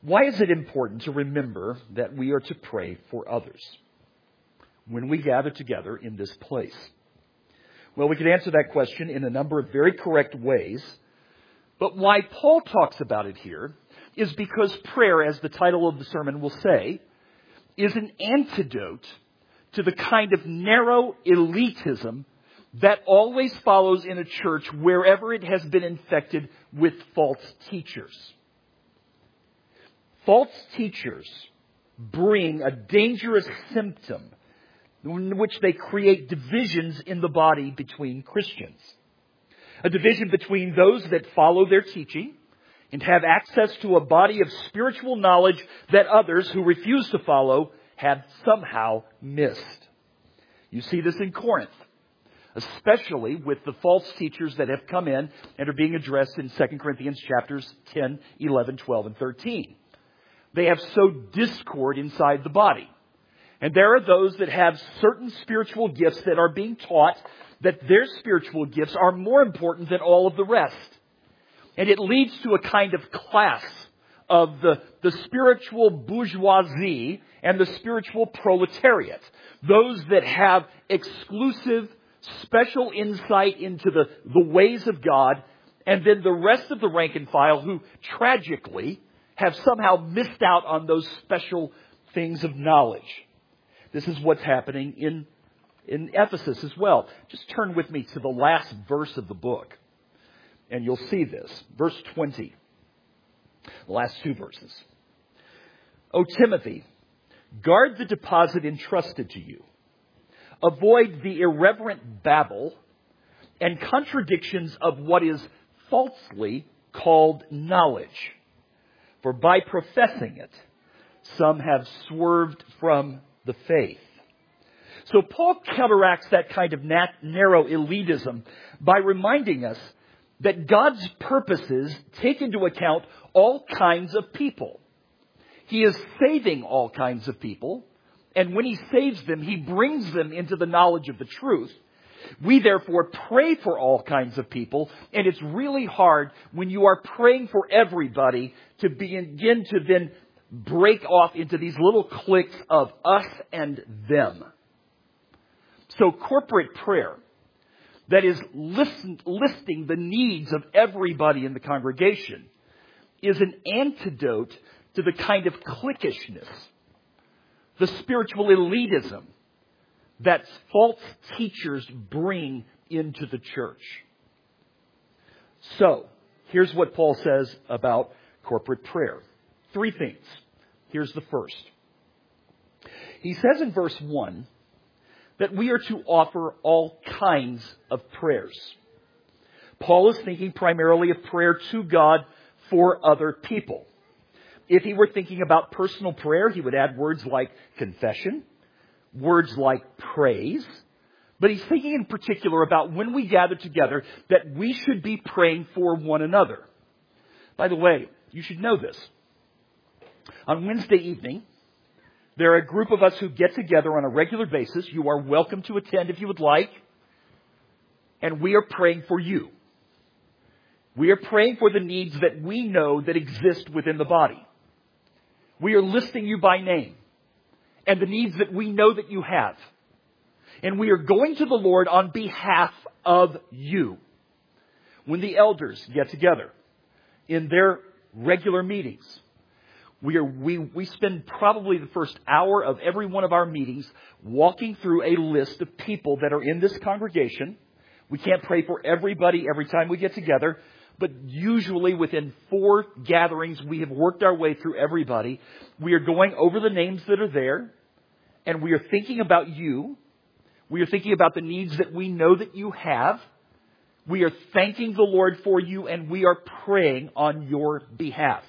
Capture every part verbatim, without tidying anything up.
Why is it important to remember that we are to pray for others when we gather together in this place? Well, we can answer that question in a number of very correct ways. But why Paul talks about it here is because prayer, as the title of the sermon will say, is an antidote to the kind of narrow elitism that always follows in a church wherever it has been infected with false teachers. False teachers bring a dangerous symptom in which they create divisions in the body between Christians. A division between those that follow their teaching and have access to a body of spiritual knowledge that others who refuse to follow have somehow missed. You see this in Corinth, especially with the false teachers that have come in and are being addressed in Second Corinthians chapters ten, eleven, twelve, and thirteen. They have sowed discord inside the body. And there are those that have certain spiritual gifts that are being taught that their spiritual gifts are more important than all of the rest. And it leads to a kind of class of the, the spiritual bourgeoisie and the spiritual proletariat. Those that have exclusive, special insight into the, the ways of God, and then the rest of the rank and file who tragically have somehow missed out on those special things of knowledge. This is what's happening in, in Ephesus as well. Just turn with me to the last verse of the book, and you'll see this. Verse twenty. The last two verses. O Timothy, guard the deposit entrusted to you. Avoid the irreverent babble and contradictions of what is falsely called knowledge. For by professing it, some have swerved from the faith. So Paul counteracts that kind of nat- narrow elitism by reminding us that God's purposes take into account all kinds of people. He is saving all kinds of people, and when He saves them, He brings them into the knowledge of the truth. We therefore pray for all kinds of people, and it's really hard when you are praying for everybody to begin to then break off into these little cliques of us and them. So corporate prayer, that is listen, listing the needs of everybody in the congregation, is an antidote to the kind of cliquishness, the spiritual elitism that false teachers bring into the church. So, here's what Paul says about corporate prayer. Three things. Here's the first. He says in verse one that we are to offer all kinds of prayers. Paul is thinking primarily of prayer to God for other people. If he were thinking about personal prayer, he would add words like confession, words like praise. But he's thinking in particular about when we gather together that we should be praying for one another. By the way, you should know this. On Wednesday evening, there are a group of us who get together on a regular basis. You are welcome to attend if you would like. And we are praying for you. We are praying for the needs that we know that exist within the body. We are listing you by name and the needs that we know that you have. And we are going to the Lord on behalf of you. When the elders get together in their regular meetings, we are we, we spend probably the first hour of every one of our meetings walking through a list of people that are in this congregation. We can't pray for everybody every time we get together, but usually within four gatherings, we have worked our way through everybody. We are going over the names that are there, and we are thinking about you. We are thinking about the needs that we know that you have. We are thanking the Lord for you, and we are praying on your behalf.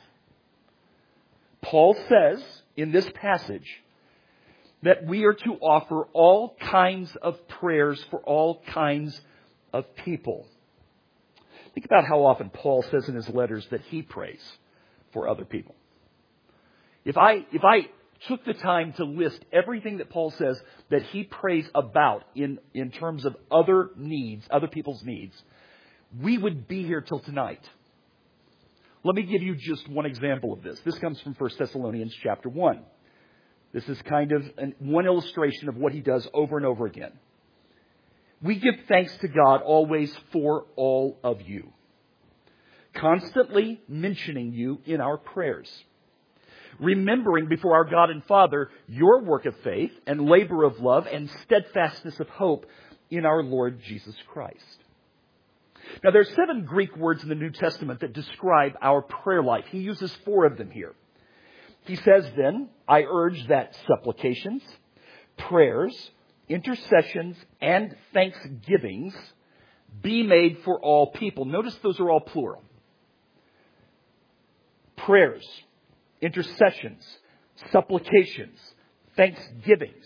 Paul says in this passage that we are to offer all kinds of prayers for all kinds of people. Think about how often Paul says in his letters that he prays for other people. If I, if I took the time to list everything that Paul says that he prays about in, in terms of other needs, other people's needs, we would be here till tonight. Let me give you just one example of this. This comes from First Thessalonians chapter one. This is kind of an, one illustration of what he does over and over again. We give thanks to God always for all of you, constantly mentioning you in our prayers, remembering before our God and Father your work of faith and labor of love and steadfastness of hope in our Lord Jesus Christ. Now, there are seven Greek words in the New Testament that describe our prayer life. He uses four of them here. He says then, I urge that supplications, prayers, intercessions, and thanksgivings be made for all people. Notice those are all plural. Prayers, intercessions, supplications, thanksgivings,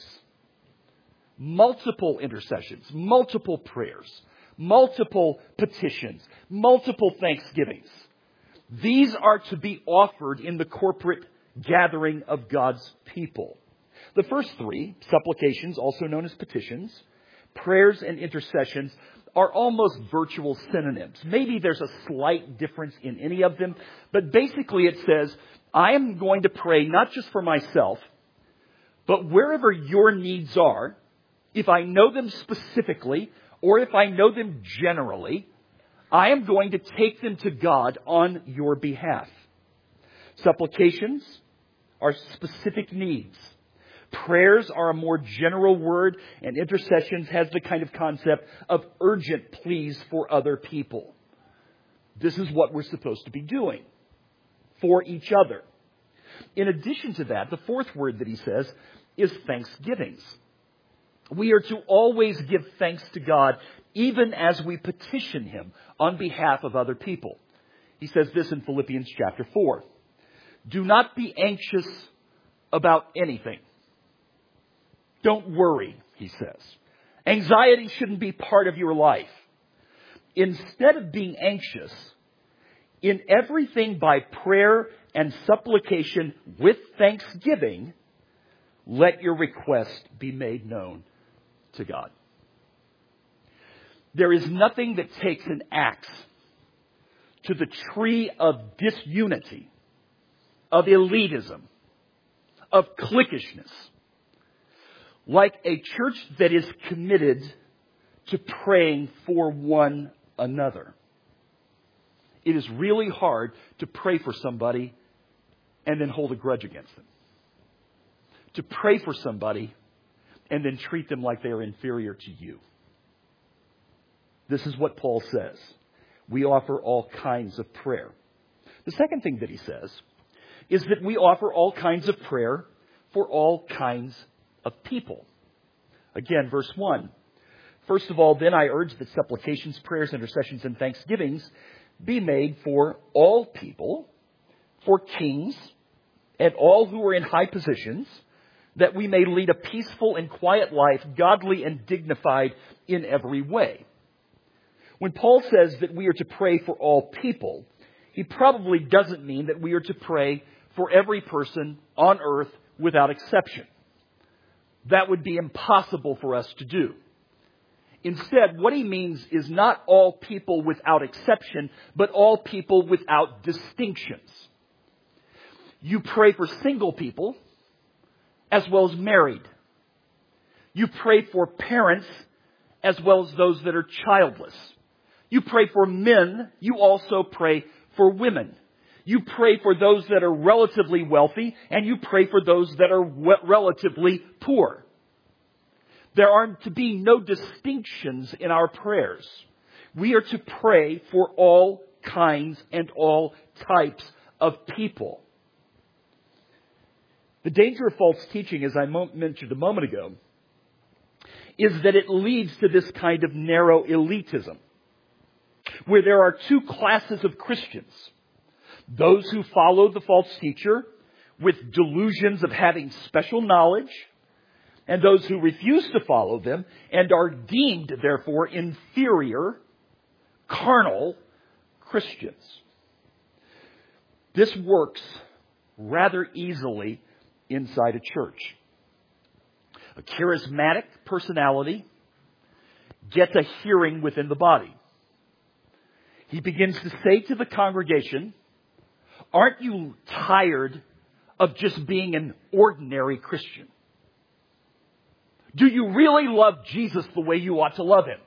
multiple intercessions, multiple prayers, multiple petitions, multiple thanksgivings. These are to be offered in the corporate gathering of God's people. The first three, supplications, also known as petitions, prayers, and intercessions, are almost virtual synonyms. Maybe there's a slight difference in any of them, but basically it says, I am going to pray not just for myself, but wherever your needs are, if I know them specifically, or if I know them generally, I am going to take them to God on your behalf. Supplications are specific needs. Prayers are a more general word, and intercessions has the kind of concept of urgent pleas for other people. This is what we're supposed to be doing for each other. In addition to that, the fourth word that he says is thanksgivings. We are to always give thanks to God, even as we petition Him on behalf of other people. He says this in Philippians chapter four. Do not be anxious about anything. Don't worry, he says. Anxiety shouldn't be part of your life. Instead of being anxious, in everything by prayer and supplication with thanksgiving, let your request be made known to God. There is nothing that takes an axe to the tree of disunity, of elitism, of cliquishness, like a church that is committed to praying for one another. It is really hard to pray for somebody and then hold a grudge against them. To pray for somebody and then treat them like they are inferior to you. This is what Paul says. We offer all kinds of prayer. The second thing that he says is that we offer all kinds of prayer for all kinds of people. Again, verse one. First of all, then I urge that supplications, prayers, intercessions, and thanksgivings be made for all people, for kings, and all who are in high positions, that we may lead a peaceful and quiet life, godly and dignified in every way. When Paul says that we are to pray for all people, he probably doesn't mean that we are to pray for every person on earth without exception. That would be impossible for us to do. Instead, what he means is not all people without exception, but all people without distinctions. You pray for single people as well as married. You pray for parents as well as those that are childless. You pray for men. You also pray for women. You pray for those that are relatively wealthy, and you pray for those that are relatively poor. There are to be no distinctions in our prayers. We are to pray for all kinds and all types of people. The danger of false teaching, as I mentioned a moment ago, is that it leads to this kind of narrow elitism, where there are two classes of Christians. Those who follow the false teacher with delusions of having special knowledge, and those who refuse to follow them and are deemed, therefore, inferior, carnal Christians. This works rather easily inside a church. A charismatic personality gets a hearing within the body. He begins to say to the congregation, Aren't you tired of just being an ordinary Christian? Do you really love Jesus the way you ought to love Him?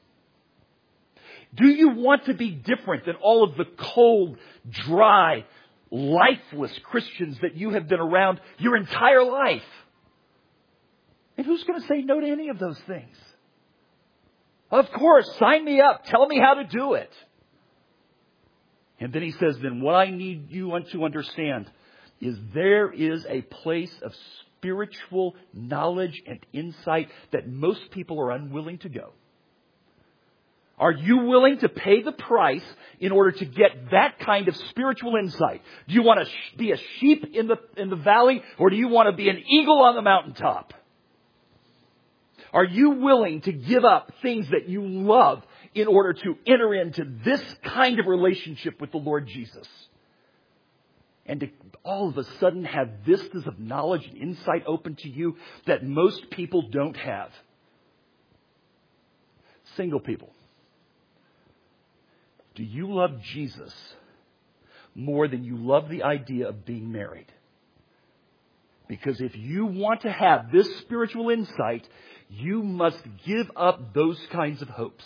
Do you want to be different than all of the cold, dry, lifeless Christians that you have been around your entire life? And who's going to say no to any of those things? Of course, sign me up. Tell me how to do it. And then he says, then what I need you to understand is there is a place of spiritual knowledge and insight that most people are unwilling to go. Are you willing to pay the price in order to get that kind of spiritual insight? Do you want to be a sheep in the, in the valley, or do you want to be an eagle on the mountaintop? Are you willing to give up things that you love in order to enter into this kind of relationship with the Lord Jesus? And to all of a sudden have vistas of knowledge and insight open to you that most people don't have. Single people. Do you love Jesus more than you love the idea of being married? Because if you want to have this spiritual insight, you must give up those kinds of hopes.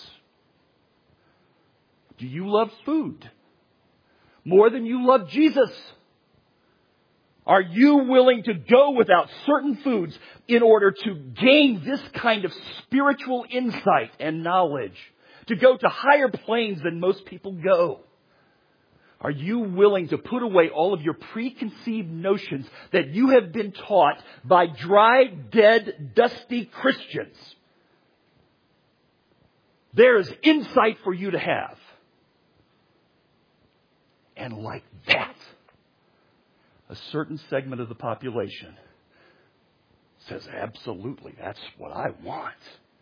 Do you love food more than you love Jesus? Are you willing to go without certain foods in order to gain this kind of spiritual insight and knowledge? To go to higher planes than most people go? Are you willing to put away all of your preconceived notions that you have been taught by dry, dead, dusty Christians? There is insight for you to have. And like that, a certain segment of the population says, absolutely, that's what I want.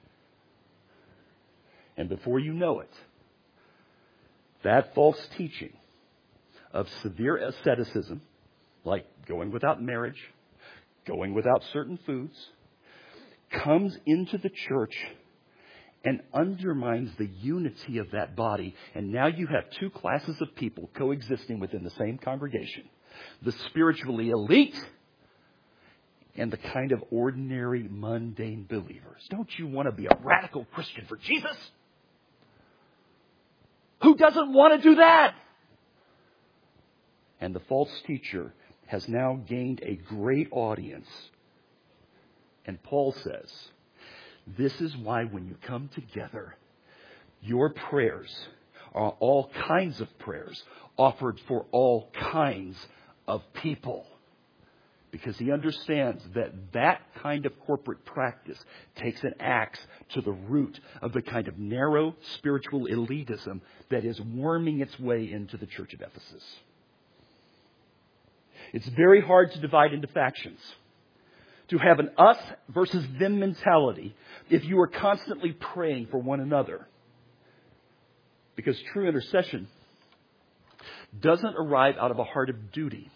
And before you know it, that false teaching of severe asceticism, like going without marriage, going without certain foods, comes into the church and undermines the unity of that body. And now you have two classes of people coexisting within the same congregation. The spiritually elite and the kind of ordinary, mundane believers. Don't you want to be a radical Christian for Jesus? Who doesn't want to do that? And the false teacher has now gained a great audience. And Paul says, this is why when you come together, your prayers are all kinds of prayers offered for all kinds of people. Because he understands that that kind of corporate practice takes an axe to the root of the kind of narrow spiritual elitism that is worming its way into the church of Ephesus. It's very hard to divide into factions, to have an us versus them mentality if you are constantly praying for one another. Because true intercession doesn't arrive out of a heart of duty.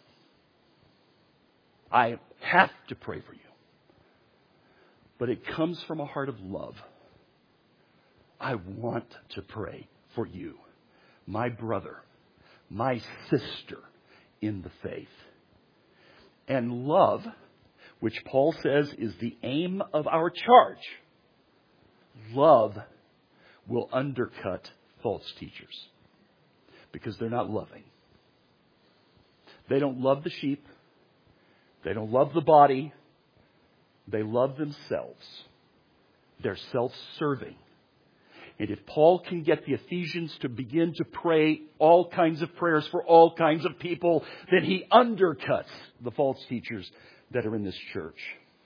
I have to pray for you. But it comes from a heart of love. I want to pray for you, my brother, my sister in the faith. And love, which Paul says is the aim of our charge, love will undercut false teachers because they're not loving. They don't love the sheep. They don't love the body. They love themselves. They're self-serving. And if Paul can get the Ephesians to begin to pray all kinds of prayers for all kinds of people, then he undercuts the false teachers that are in this church.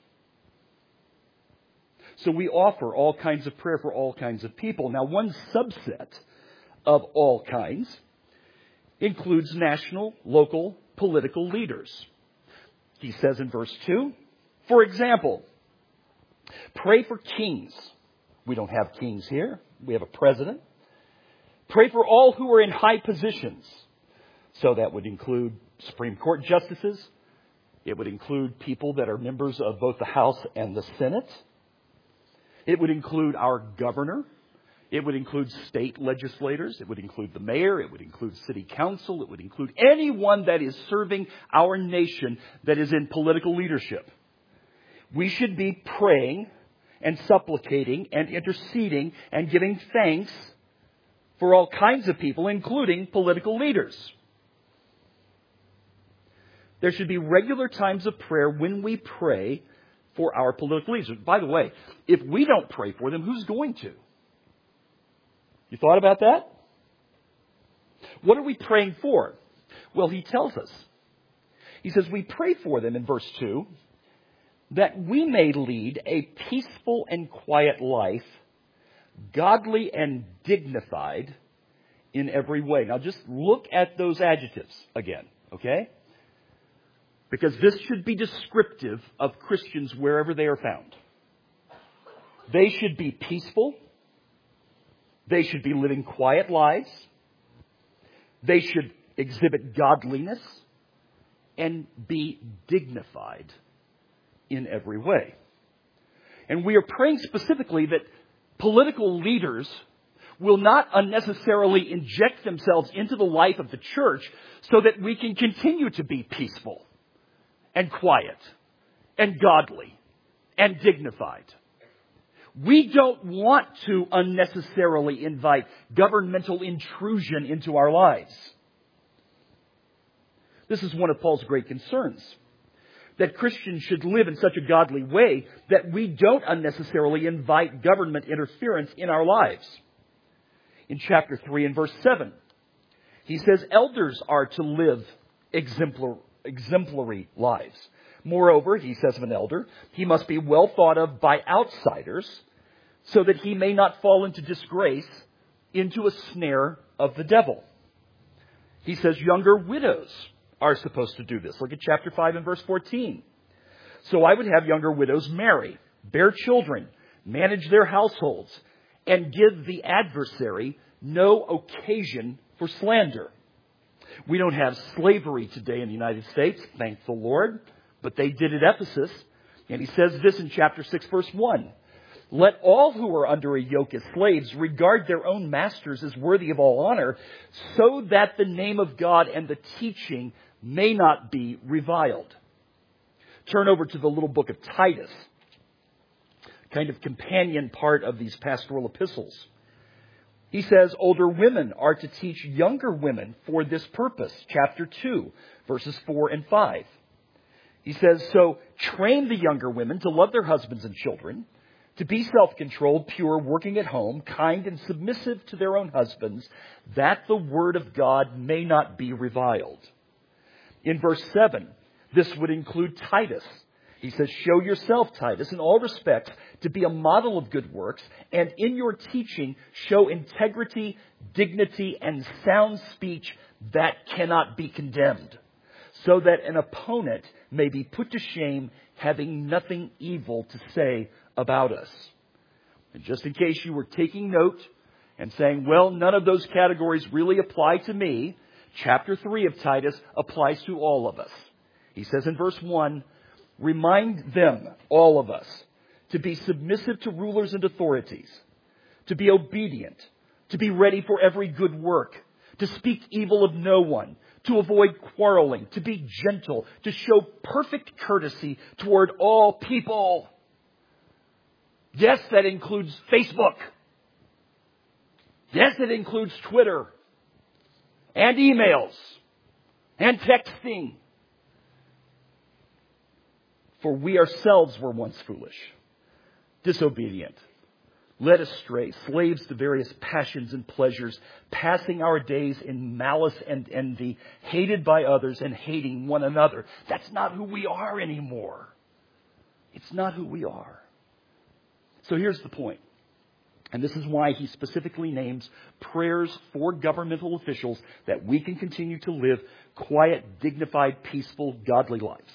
So we offer all kinds of prayer for all kinds of people. Now, one subset of all kinds includes national, local, political leaders. He says in verse two, for example, pray for kings. We don't have kings here. We have a president. Pray for all who are in high positions. So that would include Supreme Court justices. It would include people that are members of both the House and the Senate. It would include our governor. It would include state legislators. It would include the mayor. It would include city council. It would include anyone that is serving our nation that is in political leadership. We should be praying and supplicating and interceding and giving thanks for all kinds of people, including political leaders. There should be regular times of prayer when we pray for our political leaders. By the way, if we don't pray for them, who's going to? You thought about that? What are we praying for? Well, he tells us. He says we pray for them in verse two, that we may lead a peaceful and quiet life, godly and dignified in every way. Now just look at those adjectives again, okay? Because this should be descriptive of Christians wherever they are found. They should be peaceful. They should be living quiet lives. They should exhibit godliness and be dignified in every way. And we are praying specifically that political leaders will not unnecessarily inject themselves into the life of the church so that we can continue to be peaceful and quiet and godly and dignified. We don't want to unnecessarily invite governmental intrusion into our lives. This is one of Paul's great concerns, that Christians should live in such a godly way that we don't unnecessarily invite government interference in our lives. In chapter three and verse seven, he says elders are to live exemplar, exemplary lives. Moreover, he says of an elder, he must be well thought of by outsiders so that he may not fall into disgrace, into a snare of the devil. He says younger widows are supposed to do this. Look at chapter five and verse fourteen. So I would have younger widows marry, bear children, manage their households, and give the adversary no occasion for slander. We don't have slavery today in the United States, thank the Lord, but they did at Ephesus. And he says this in chapter six, verse one. Let all who are under a yoke as slaves regard their own masters as worthy of all honor, so that the name of God and the teaching may not be reviled. Turn over to the little book of Titus, kind of companion part of these pastoral epistles. He says older women are to teach younger women for this purpose. Chapter two, verses four and five. He says, so train the younger women to love their husbands and children, to be self-controlled, pure, working at home, kind and submissive to their own husbands, that the word of God may not be reviled. In verse seven, this would include Titus. He says, show yourself, Titus, in all respects to be a model of good works, and in your teaching show integrity, dignity, and sound speech that cannot be condemned, so that an opponent may be put to shame, having nothing evil to say about us. And just in case you were taking note and saying, well, none of those categories really apply to me, chapter three of Titus applies to all of us. He says in verse one, remind them, all of us, to be submissive to rulers and authorities, to be obedient, to be ready for every good work, to speak evil of no one, to avoid quarreling, to be gentle, to show perfect courtesy toward all people. Yes, that includes Facebook. Yes, it includes Twitter and emails and texting. For we ourselves were once foolish, disobedient, led astray, slaves to various passions and pleasures, passing our days in malice and envy, hated by others and hating one another. That's not who we are anymore. It's not who we are. So here's the point. And this is why he specifically names prayers for governmental officials that we can continue to live quiet, dignified, peaceful, godly lives.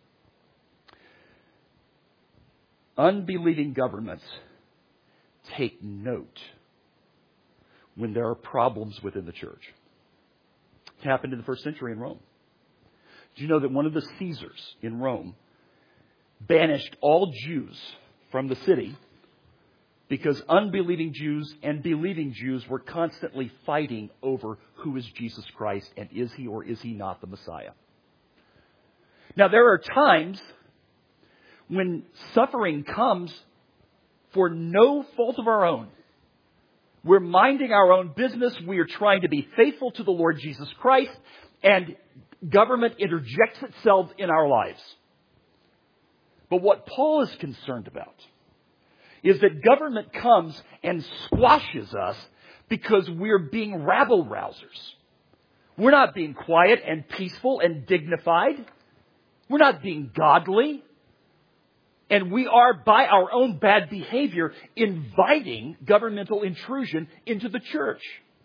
Unbelieving governments take note when there are problems within the church. It happened in the first century in Rome. Do you know that one of the Caesars in Rome banished all Jews from the city Because unbelieving Jews and believing Jews were constantly fighting over who is Jesus Christ and is he or is he not the Messiah. Now, there are times when suffering comes for no fault of our own. We're minding our own business. We are trying to be faithful to the Lord Jesus Christ, and government interjects itself in our lives. But what Paul is concerned about is that government comes and squashes us because we're being rabble-rousers. We're not being quiet and peaceful and dignified. We're not being godly. And we are, by our own bad behavior, inviting governmental intrusion into the church.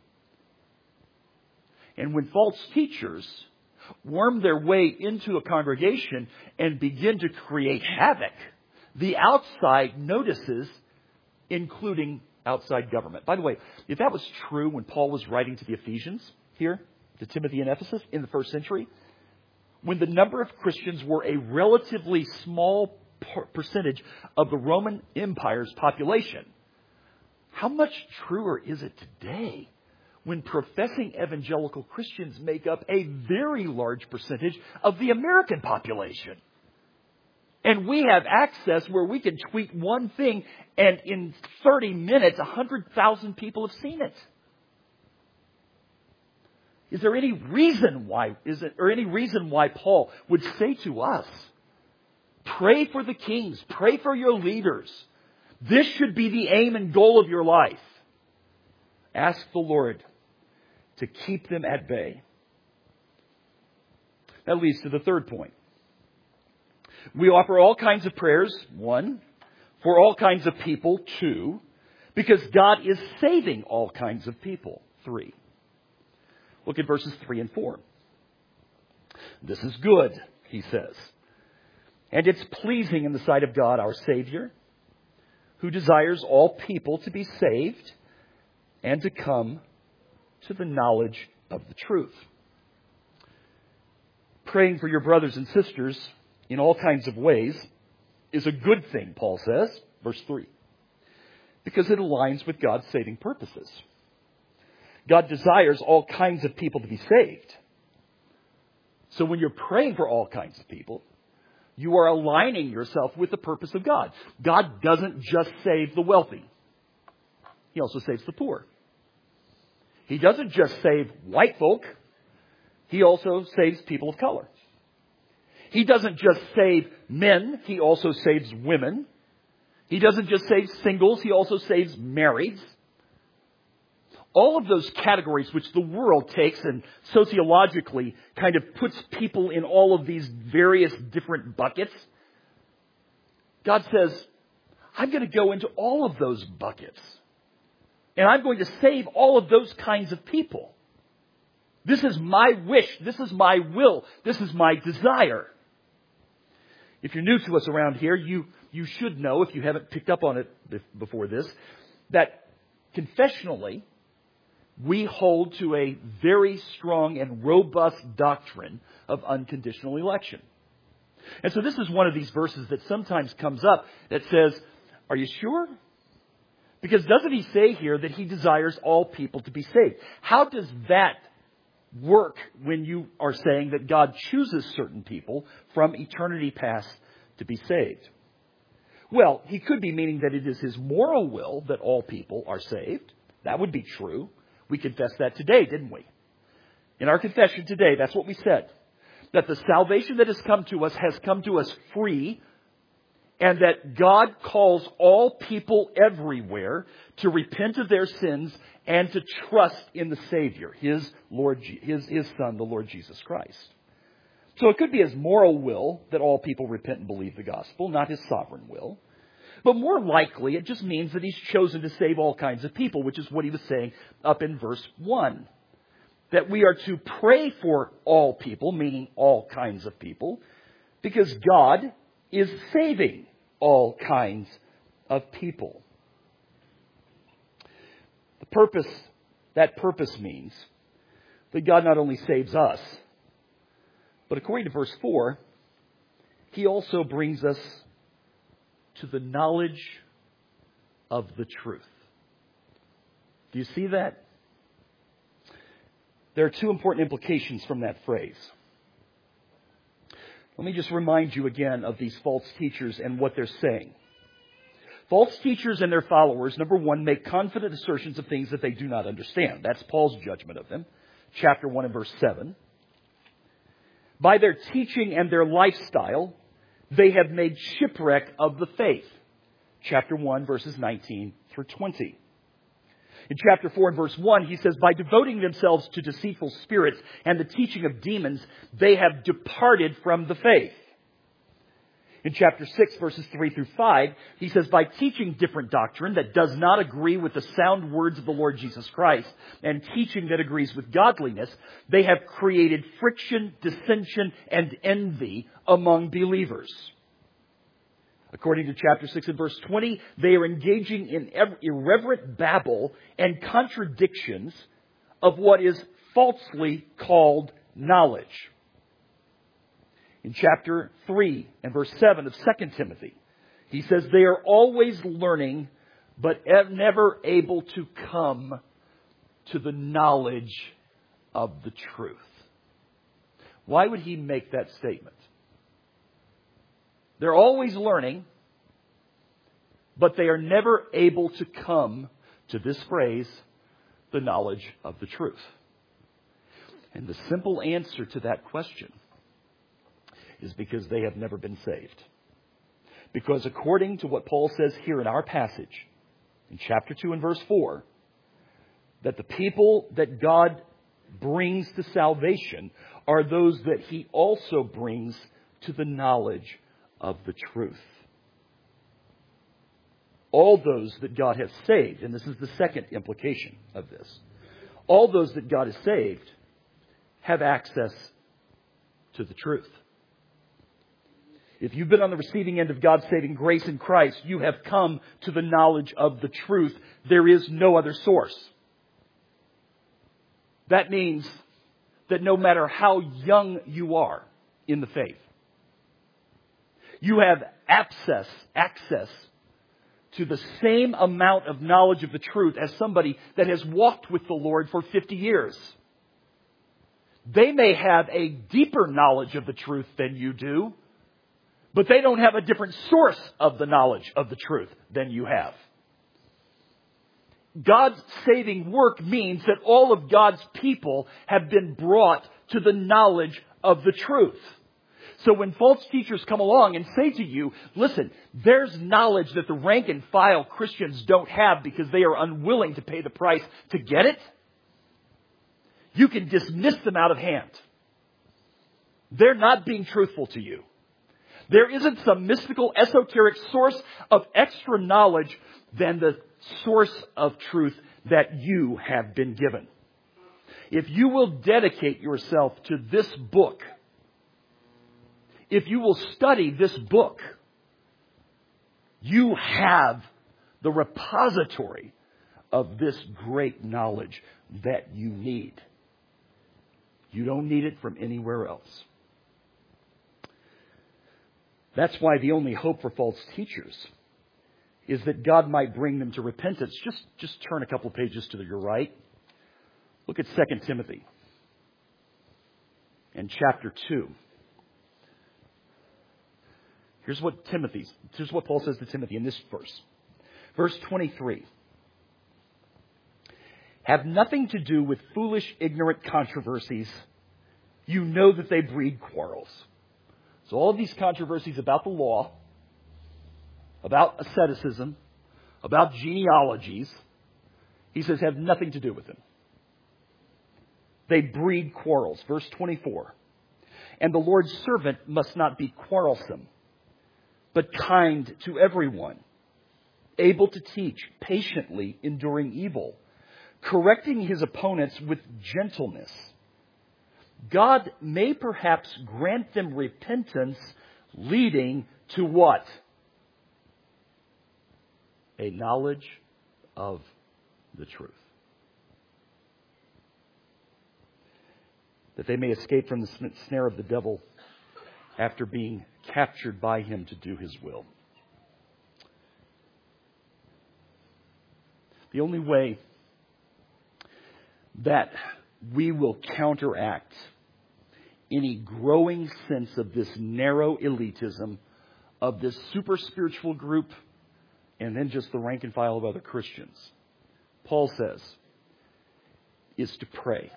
And when false teachers worm their way into a congregation and begin to create havoc, the outside notices, including outside government. By the way, if that was true when Paul was writing to the Ephesians here, to Timothy in Ephesus in the first century, when the number of Christians were a relatively small percentage of the Roman Empire's population, how much truer is it today when professing evangelical Christians make up a very large percentage of the American population? And we have access where we can tweet one thing and in thirty minutes, one hundred thousand people have seen it. Is there any reason why, is it, or any reason why Paul would say to us, pray for the kings, pray for your leaders. This should be the aim and goal of your life. Ask the Lord to keep them at bay. That leads to the third point. We offer all kinds of prayers, one, for all kinds of people, two, because God is saving all kinds of people, three. Look at verses three and four. This is good, he says, and it's pleasing in the sight of God, our Savior, who desires all people to be saved and to come to the knowledge of the truth. Praying for your brothers and sisters in all kinds of ways is a good thing, Paul says, verse three, because it aligns with God's saving purposes. God desires all kinds of people to be saved. So when you're praying for all kinds of people, you are aligning yourself with the purpose of God. God doesn't just save the wealthy. He also saves the poor. He doesn't just save white folk. He also saves people of color. He doesn't just save men. He also saves women. He doesn't just save singles. He also saves marrieds. All of those categories which the world takes and sociologically kind of puts people in all of these various different buckets. God says, I'm going to go into all of those buckets. And I'm going to save all of those kinds of people. This is my wish. This is my will. This is my desire. If you're new to us around here, you, you should know, if you haven't picked up on it before this, that confessionally, we hold to a very strong and robust doctrine of unconditional election. And so this is one of these verses that sometimes comes up that says, are you sure? Because doesn't he say here that he desires all people to be saved? How does that work when you are saying that God chooses certain people from eternity past to be saved? Well, he could be meaning that it is his moral will that all people are saved. That would be true. We confessed that today, didn't we? In our confession today, that's what we said. That the salvation that has come to us has come to us free, and that God calls all people everywhere to repent of their sins and to trust in the Savior, his Lord, his, his Son, the Lord Jesus Christ. So it could be his moral will that all people repent and believe the gospel, not his sovereign will. But more likely, it just means that he's chosen to save all kinds of people, which is what he was saying up in verse one. That we are to pray for all people, meaning all kinds of people, because God is saving all kinds of people. The purpose, that purpose means that God not only saves us, but according to verse four, he also brings us to the knowledge of the truth. Do you see that? There are two important implications from that phrase. Let me just remind you again of these false teachers and what they're saying. False teachers and their followers, number one, make confident assertions of things that they do not understand. That's Paul's judgment of them. Chapter one and verse seven. By their teaching and their lifestyle, they have made shipwreck of the faith. Chapter one, verses nineteen through twenty. In chapter four and verse one, he says, by devoting themselves to deceitful spirits and the teaching of demons, they have departed from the faith. In chapter six, verses three through five, he says, by teaching different doctrine that does not agree with the sound words of the Lord Jesus Christ and teaching that agrees with godliness, they have created friction, dissension, and envy among believers. According to chapter six and verse twenty, they are engaging in irreverent babble and contradictions of what is falsely called knowledge. In chapter three and verse seven of Second Timothy, he says they are always learning, but never able to come to the knowledge of the truth. Why would he make that statement? They're always learning, but they are never able to come to this phrase, the knowledge of the truth. And the simple answer to that question is because they have never been saved. Because according to what Paul says here in our passage, in chapter two and verse four, that the people that God brings to salvation are those that he also brings to the knowledge of the truth. All those that God has saved, and this is the second implication of this, all those that God has saved have access to the truth. If you've been on the receiving end of God's saving grace in Christ, you have come to the knowledge of the truth. There is no other source. That means that no matter how young you are in the faith, you have access, access to the same amount of knowledge of the truth as somebody that has walked with the Lord for fifty years. They may have a deeper knowledge of the truth than you do, but they don't have a different source of the knowledge of the truth than you have. God's saving work means that all of God's people have been brought to the knowledge of the truth. So when false teachers come along and say to you, listen, there's knowledge that the rank and file Christians don't have because they are unwilling to pay the price to get it, you can dismiss them out of hand. They're not being truthful to you. There isn't some mystical, esoteric source of extra knowledge than the source of truth that you have been given. If you will dedicate yourself to this book, if you will study this book, you have the repository of this great knowledge that you need. You don't need it from anywhere else. That's why the only hope for false teachers is that God might bring them to repentance. Just, just turn a couple pages to your right. Look at Second Timothy and chapter two. Here's what Timothy, here's what Paul says to Timothy in this verse. Verse twenty-three. Have nothing to do with foolish, ignorant controversies. You know that they breed quarrels. So all of these controversies about the law, about asceticism, about genealogies, he says have nothing to do with them. They breed quarrels. Verse twenty-four. And the Lord's servant must not be quarrelsome, but kind to everyone, able to teach, patiently enduring evil, correcting his opponents with gentleness. God may perhaps grant them repentance leading to what? A knowledge of the truth. That they may escape from the snare of the devil after being captured by him to do his will. The only way that we will counteract any growing sense of this narrow elitism of this super spiritual group and then just the rank and file of other Christians, Paul says, is to pray.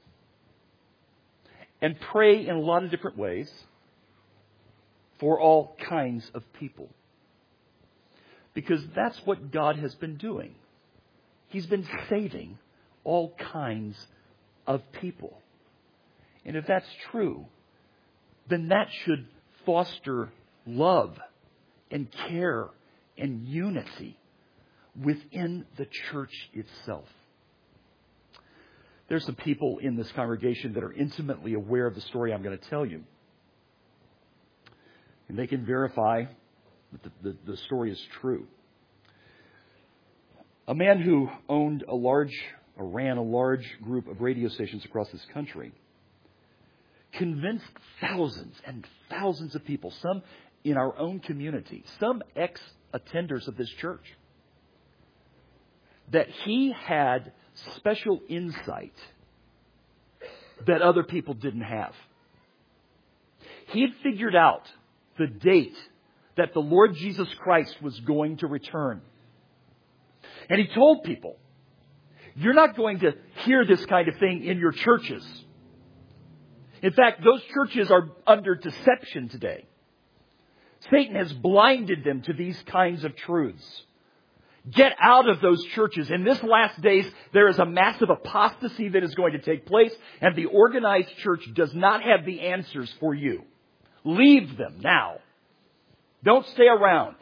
And pray in a lot of different ways for all kinds of people. Because that's what God has been doing. He's been saving all kinds of people. And if that's true, then that should foster love and care and unity within the church itself. There's some people in this congregation that are intimately aware of the story I'm going to tell you. And they can verify that the, the, the story is true. A man who owned a large, or ran a large group of radio stations across this country, convinced thousands and thousands of people, some in our own community, some ex-attenders of this church, that he had special insight that other people didn't have. He had figured out the date that the Lord Jesus Christ was going to return. And he told people, you're not going to hear this kind of thing in your churches. In fact, those churches are under deception today. Satan has blinded them to these kinds of truths. Get out of those churches. In this last days, there is a massive apostasy that is going to take place, and the organized church does not have the answers for you. Leave them now. Don't stay around.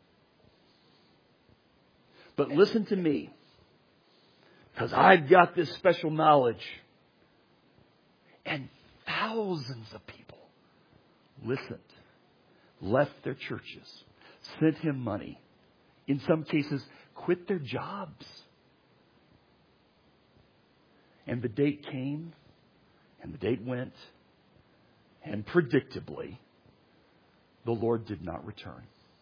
But listen to me, because I've got this special knowledge. And thousands of people listened, left their churches, sent him money. In some cases, quit their jobs. And the date came, and the date went, and predictably, the Lord did not return.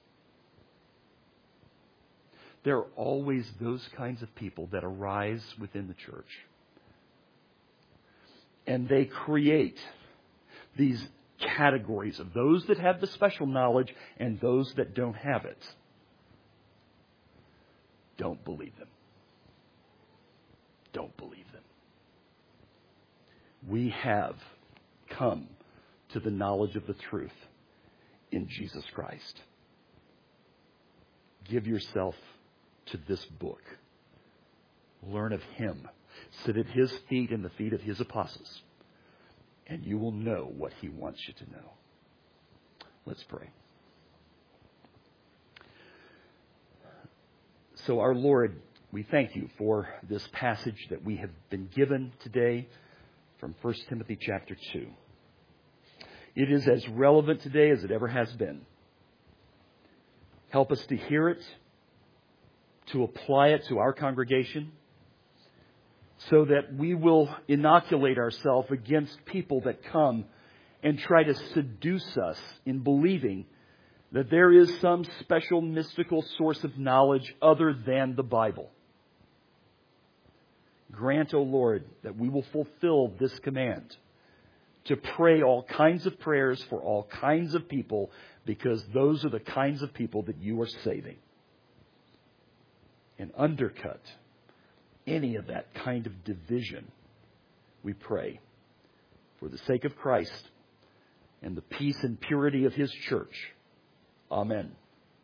There are always those kinds of people that arise within the church. And they create these categories of those that have the special knowledge and those that don't have it. Don't believe them. Don't believe them. We have come to the knowledge of the truth in Jesus Christ. Give yourself to this book. Learn of Him. Sit at His feet and the feet of His apostles. And you will know what He wants you to know. Let's pray. So our Lord, we thank you for this passage that we have been given today from First Timothy chapter two. It is as relevant today as it ever has been. Help us to hear it, to apply it to our congregation, so that we will inoculate ourselves against people that come and try to seduce us in believing that there is some special mystical source of knowledge other than the Bible. Grant, O Lord, that we will fulfill this command to pray all kinds of prayers for all kinds of people, because those are the kinds of people that you are saving. And undercut any of that kind of division, we pray, for the sake of Christ and the peace and purity of His church. Amen.